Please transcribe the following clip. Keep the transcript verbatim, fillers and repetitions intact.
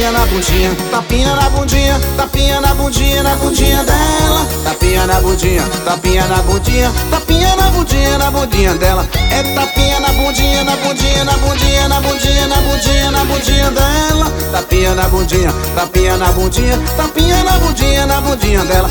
tapinha na bundinha, tapinha na bundinha, tapinha na bundinha, na bundinha dela. Tapinha na bundinha, tapinha na bundinha, tapinha na bundinha, na bundinha dela. É tapinha na bundinha, na bundinha, na bundinha, na bundinha, na bundinha, na bundinha dela. Tapinha na bundinha, tapinha na bundinha, tapinha na bundinha, na bundinha dela.